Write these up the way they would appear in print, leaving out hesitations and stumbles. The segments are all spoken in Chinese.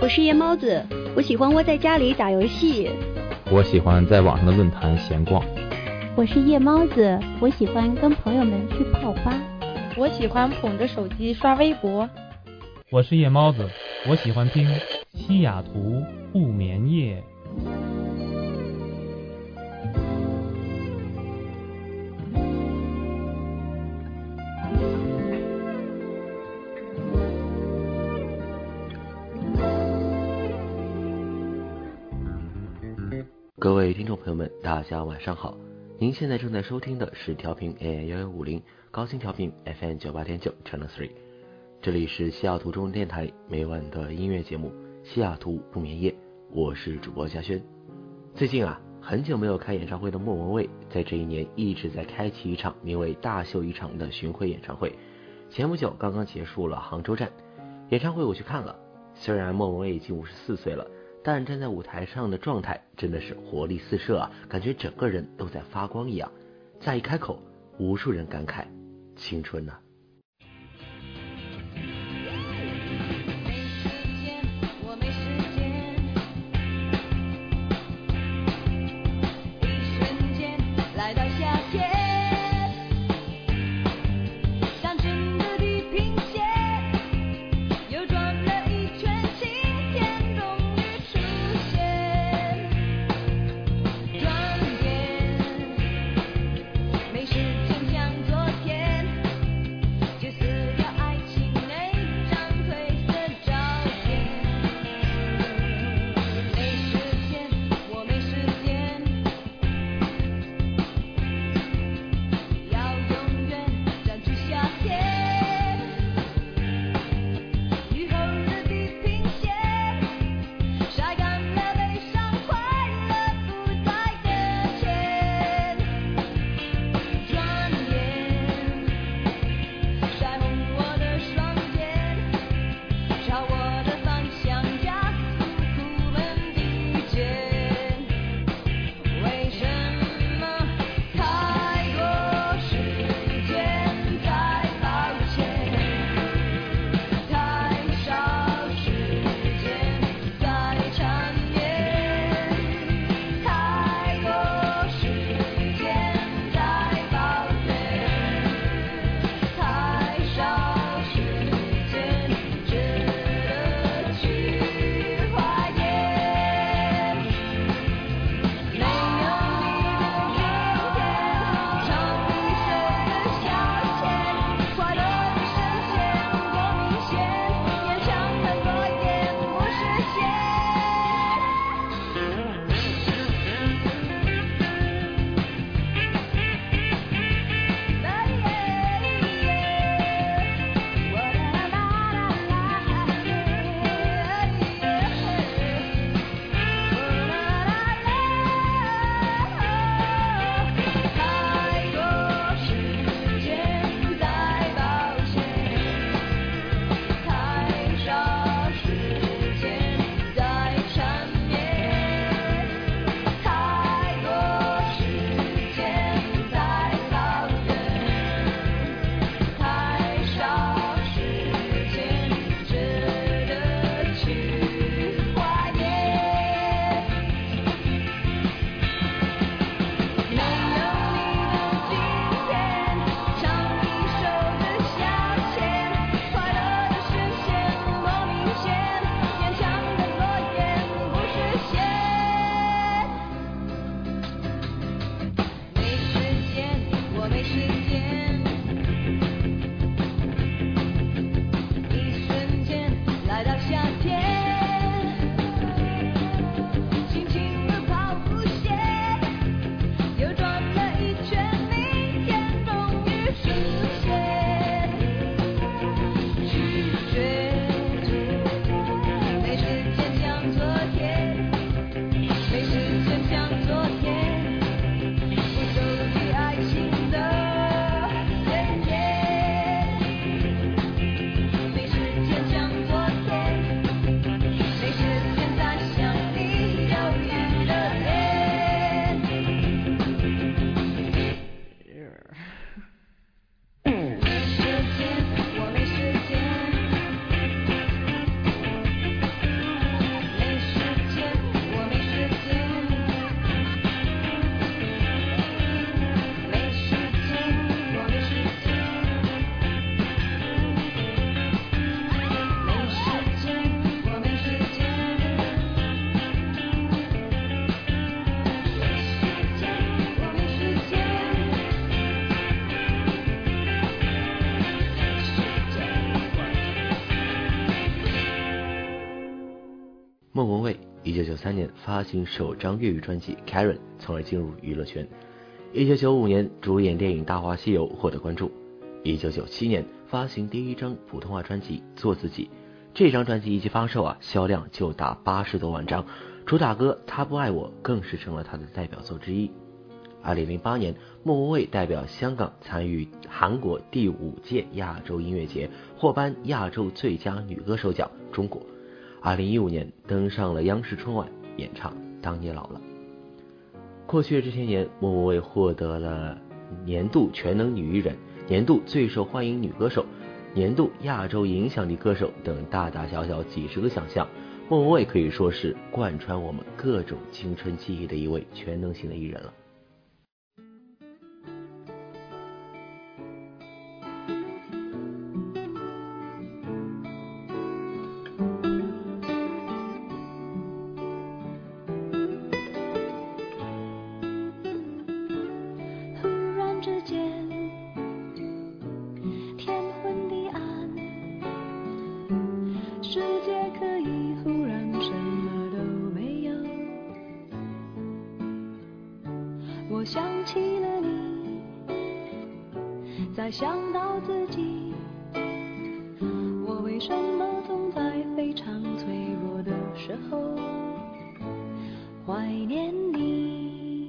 我是夜猫子，我喜欢窝在家里打游戏。 我喜欢在网上的论坛闲逛。 我是夜猫子，我喜欢跟朋友们去泡吧。 我喜欢捧着手机刷微博。 我是夜猫子，我喜欢听西雅图不眠夜。 各位听众朋友们，大家晚上好。您现在正在收听的是调频 AM1150 高清调频 FM 98.9 Channel 3，这里是西雅图中文电台每晚的音乐节目西雅图不眠夜，我是主播嘉轩。最近很久没有开演唱会的莫文蔚，在这一年一直在开启一场名为大秀一场的巡回演唱会。前不久刚刚结束了杭州站演唱会，我去看了。虽然莫文蔚已经54岁了，但站在舞台上的状态真的是活力四射感觉整个人都在发光一样。再一开口，无数人感慨青春莫文蔚1993年发行首张粤语专辑 Karen， 从而进入娱乐圈。1995年主演电影《大话西游》获得关注。1997年发行第一张普通话专辑《做自己》，这张专辑一经发售销量就达80多万张，主打歌《他不爱我》更是成了他的代表作之一。2008年，莫文蔚代表香港参与韩国第5届亚洲音乐节，获颁亚洲最佳女歌手奖中国。2015年登上了央视春晚，演唱《当你老了》。过去这些年，莫文蔚获得了年度全能女艺人、年度最受欢迎女歌手、年度亚洲影响力歌手等大大小小几十个奖项。莫文蔚可以说是贯穿我们各种青春记忆的一位全能型的艺人了。 想起了你，再想到自己，我为什么总在非常脆弱的时候怀念你？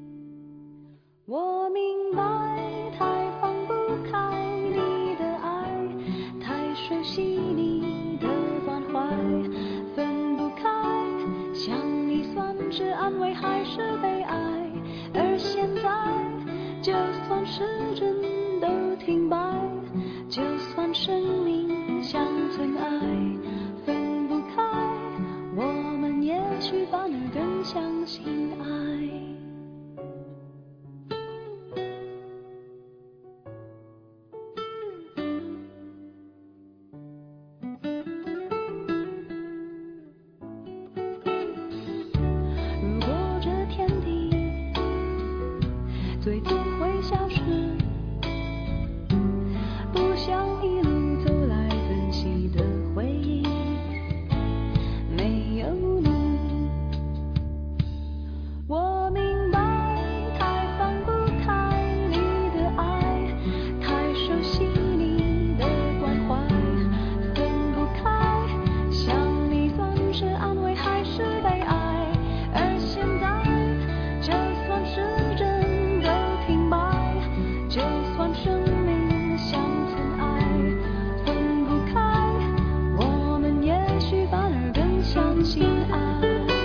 我明白太放不开你的爱，太熟悉你的关怀，分不开，想你算是安慰还是悲哀？而现在就算时针都停摆，就算生命像尘埃，分不开，我们也许反而更相信爱。如果这天地最终会消失，不想一路走来珍惜的回忆没有你。我明白太放不开你的爱，太熟悉你的关怀，分不开，想你算是安慰还是悲哀？而现在就算时针就算生命像尘埃，分不开，我们也许反而更相信爱。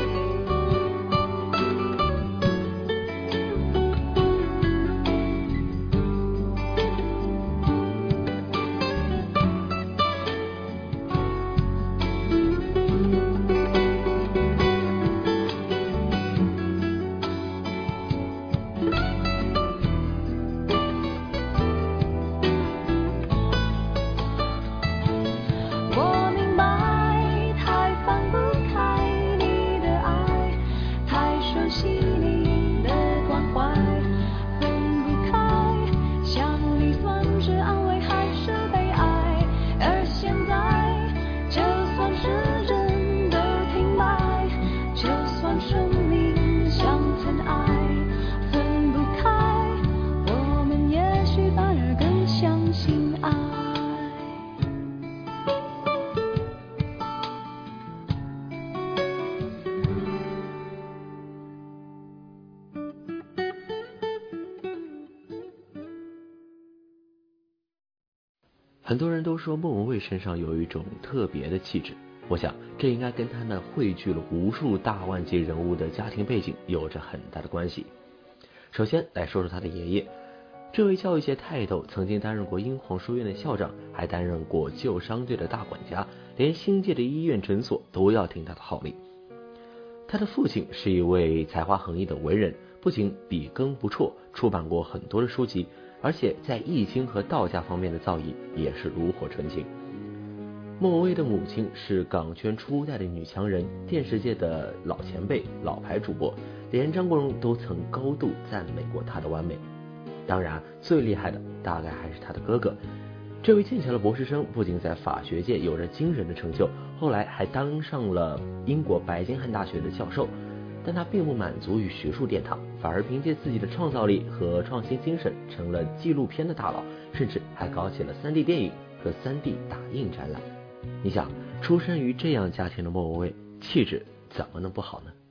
很多人都说莫文蔚身上有一种特别的气质，我想这应该跟她那汇聚了无数大腕级人物的家庭背景有着很大的关系。首先来说说她的爷爷，这位教育界泰斗曾经担任过英皇书院的校长，还担任过救伤队的大管家，连新界的医院诊所都要听他的号令。他的父亲是一位才华横溢的文人，不仅笔耕不辍，出版过很多的书籍，而且在易经和道家方面的造诣也是炉火纯青。莫文蔚的母亲是港圈初代的女强人，电视界的老前辈、老牌主播，连张国荣都曾高度赞美过她的完美。当然，最厉害的大概还是她的哥哥。这位剑桥的博士生不仅在法学界有着惊人的成就， 后来还当上了英国白金汉大学的教授。但他并不满足于学术殿堂，反而凭借自己的创造力和创新精神成了纪录片的大佬，甚至还搞起了 3D 电影和 3D 打印展览。你想，出身于这样家庭的莫文蔚，气质怎么能不好呢？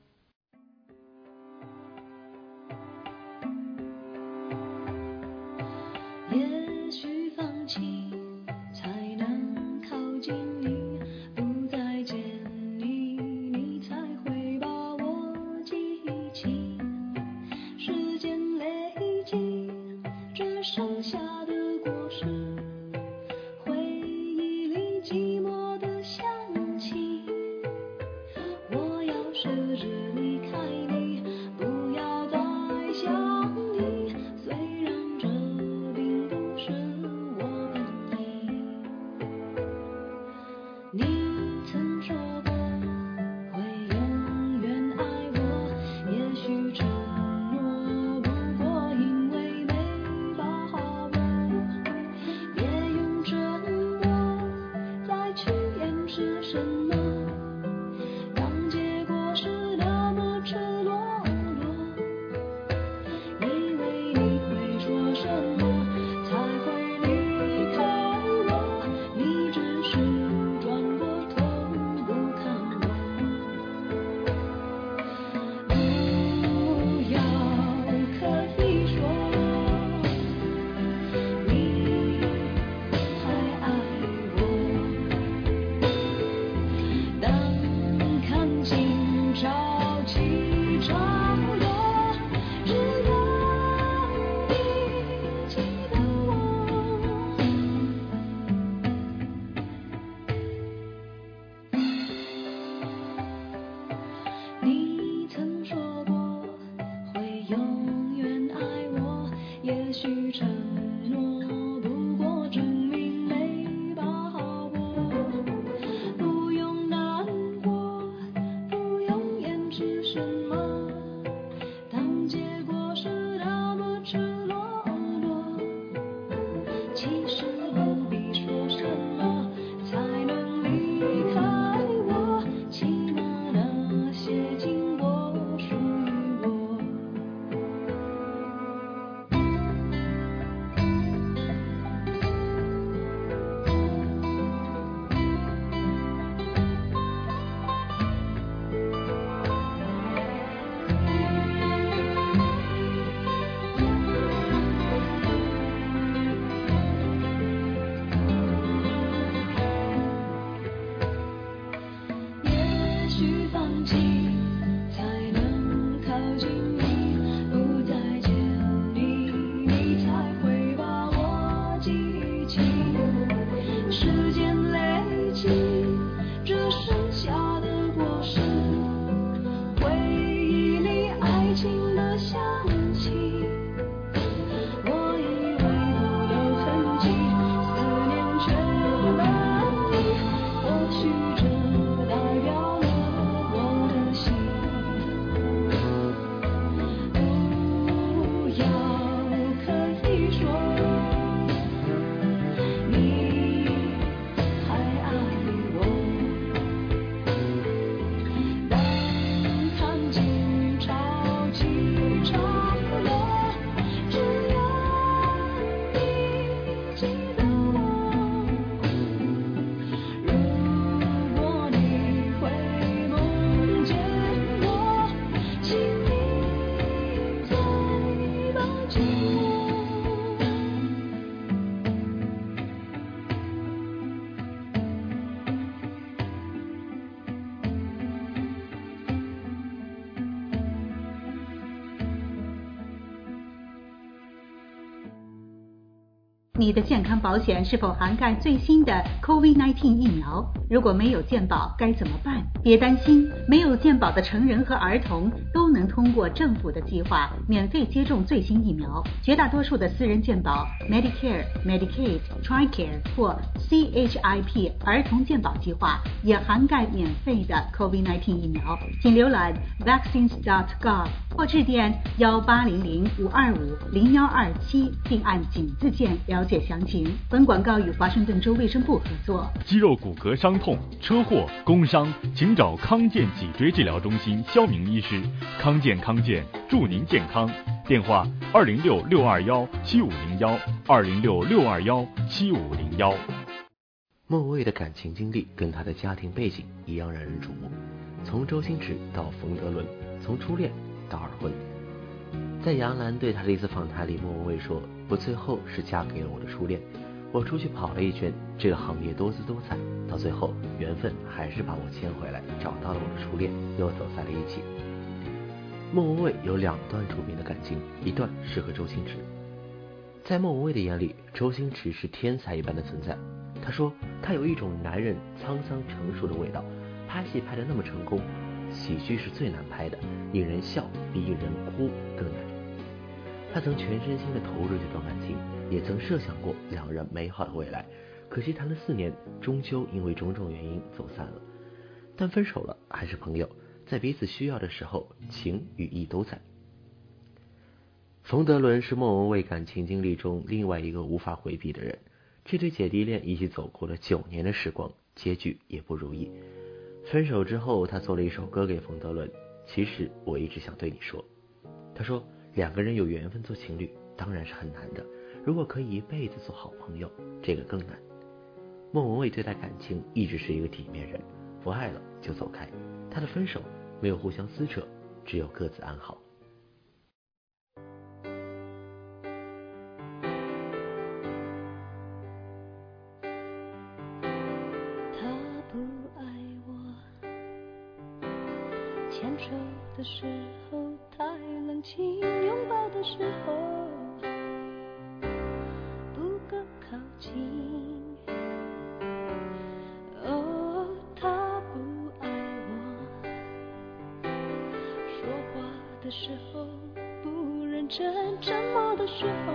也许放弃才能靠近你，不再见你，你才会把我记起。时间累积，只剩下的果实，回忆里寂寞的香气。我要试着离开你，不要再想你，虽然这并不是我本意。你曾说过会永远爱我，也许承诺不过因为没把握，别用沉默再去掩饰什么，当结果是那么赤裸裸，以为你会说什么才会离开我，你只是转过头不看我。不要可以说你还爱我，当看清潮起潮落，只要你记得我。你曾说过会永远爱我，也许承诺不过证明没把握，不用难过，不用掩饰什么，当结果是那么赤裸裸，其实不必说什么才能离开我，起码那些经过属于我。也许放弃才能靠近你，不再见你，你才会把我记起。时间累积，只剩下的果实，回忆里爱情的香气。我以为不留痕迹，思念却难移，或许这代表了我的心。不要可以说你还爱我，当看清潮起潮落，只要你记得我。如果你会梦见我，请你再抱紧我。 你的健康保险是否涵盖最新的 COVID-19 疫苗？如果没有健保该怎么办？别担心，没有健保的成人和儿童都能通过政府的计划免费接种最新疫苗。绝大多数的私人健保 Medicare、Medicaid、TRICARE 或 CHIP 儿童健保计划也涵盖免费的 COVID-19 疫苗。请浏览 vaccines.gov 或致电1800-525-0127并按井字键了解解详情。本广告与华盛顿州卫生部合作。 肌肉骨骼伤痛、车祸、工伤，请找康健脊椎治疗中心肖明医师。康健，祝您健康。电话206-621-7501，206-621-7501。 莫文蔚的感情经历跟她的家庭背景一样让人瞩目，从周星驰到冯德伦，从初恋到二婚。在杨澜对她的一次访谈里，莫文蔚说：“我最后是嫁给了我的初恋，我出去跑了一圈，这个行业多姿多彩，到最后缘分还是把我牵回来，找到了我的初恋，又走在了一起。”莫文蔚有2段著名的感情，一段是和周星驰。在莫文蔚的眼里，周星驰是天才一般的存在。他说他有一种男人沧桑成熟的味道，拍戏拍得那么成功，喜剧是最难拍的，引人笑比引人哭更难。他曾全身心的投入这段感情，也曾设想过2人美好的未来，可惜谈了4年，终究因为种种原因走散了。但分手了还是朋友，在彼此需要的时候，情与义都在。冯德伦是莫文蔚感情经历中另外一个无法回避的人，这对姐弟恋一起走过了9年的时光，结局也不如意。分手之后，他做了一首歌给冯德伦，其实我一直想对你说。他说2个人有缘分做情侣当然是很难的，如果可以一辈子做好朋友，这个更难。莫文蔚对待感情一直是一个体面人，不爱了就走开，他的分手没有互相撕扯，只有各自安好。 牵手的时候太冷清，拥抱的时候不够靠近。哦，他不爱我，说话的时候不认真，沉默的时候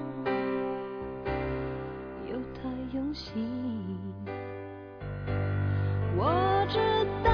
又太用心。我知道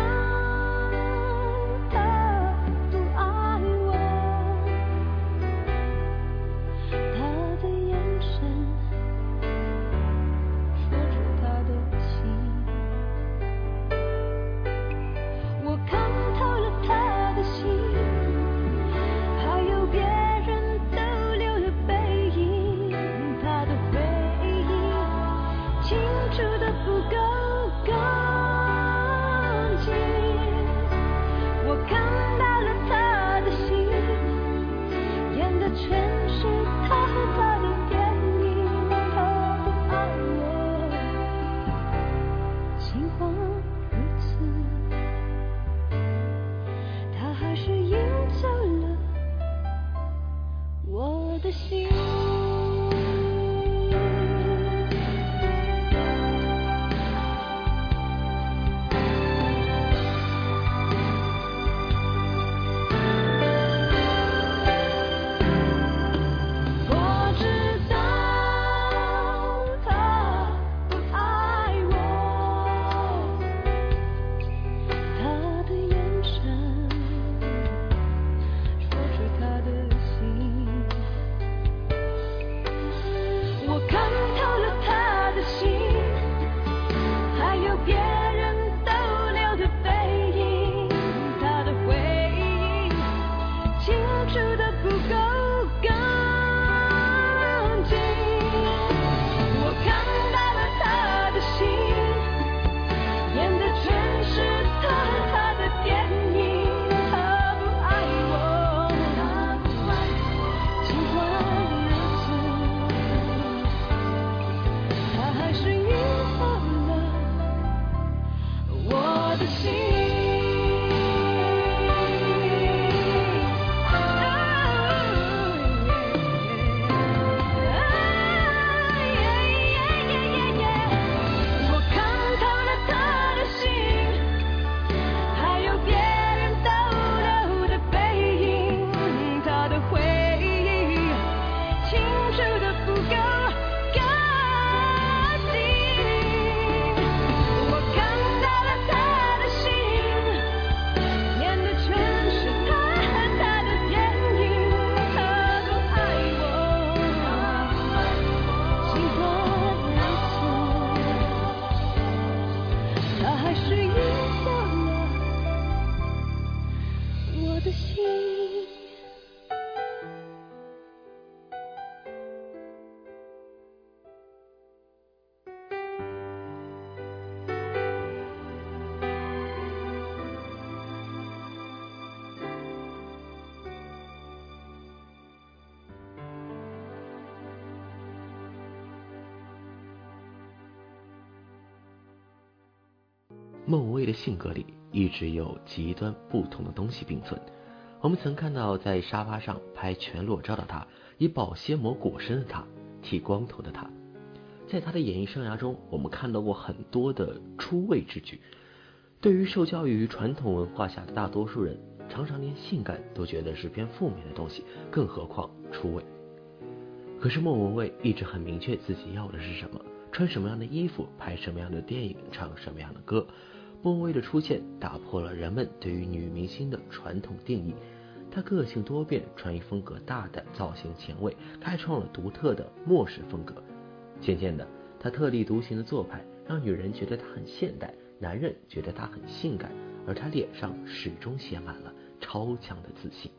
莫文蔚的性格里一直有极端不同的东西并存。我们曾看到在沙发上拍全裸照的他，以保鲜膜裹身的他，剃光头的他。在他的演艺生涯中，我们看到过很多的出位之举。对于受教育于传统文化下的大多数人，常常连性感都觉得是偏负面的东西，更何况出位。可是莫文蔚一直很明确自己要的是什么，穿什么样的衣服，拍什么样的电影，唱什么样的歌。莫文蔚的出现打破了人们对于女明星的传统定义，她个性多变，穿衣风格大胆，造型前卫，开创了独特的末世风格。渐渐的，她特立独行的做派让女人觉得她很现代，男人觉得她很性感，而她脸上始终写满了超强的自信。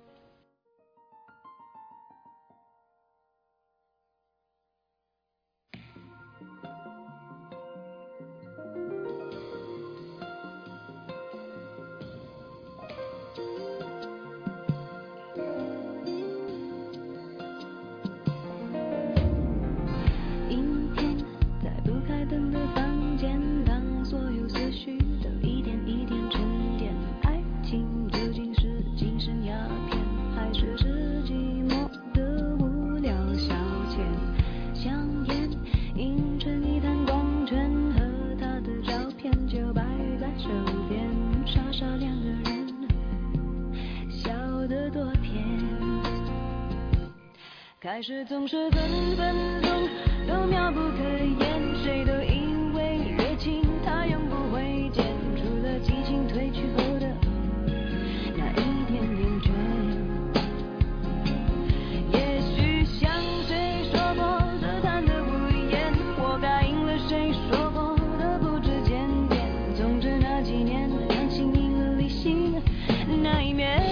开始总是分分钟都妙不可言，谁都以为热情它永不会减，除了激情褪去后的那一点点倦。也许像谁说过的贪得无厌，我答应了谁说过的不知检点，总之那几年感情赢了理性那一面。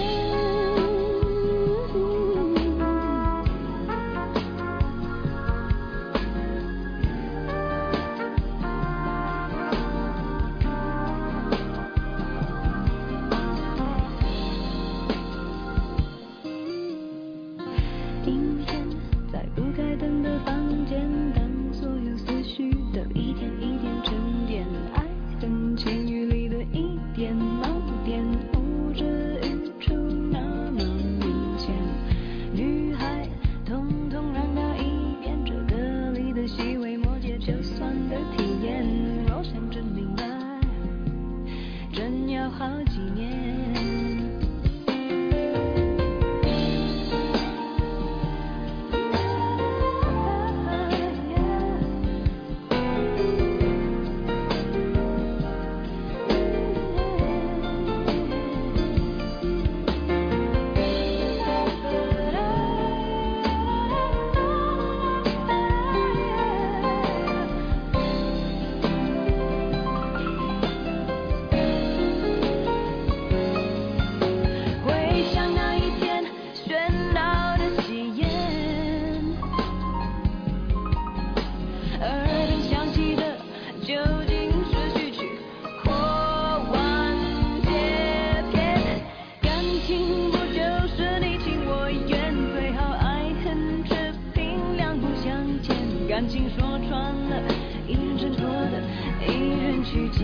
感情说穿了，一人挣脱的，一人去捡。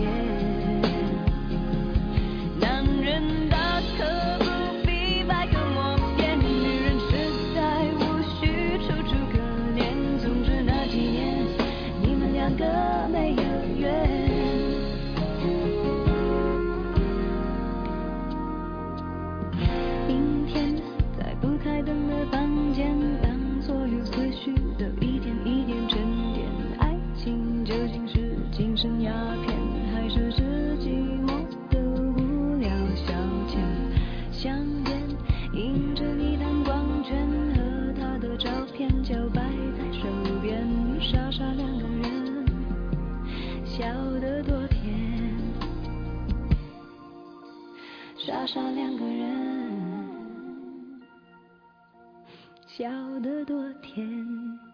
男人大可不必百口莫辩，女人实在无需楚楚可怜。总之那几年，你们两个没有缘。明天在不开灯的房间，当所有思绪都一点一点沉淀，爱情究竟是精神鸦片，还是寂寞的无聊消遣？香烟映着一滩光圈，和他的照片交摆在手边，傻傻两个人，笑得多甜，傻傻两个人，笑得多甜。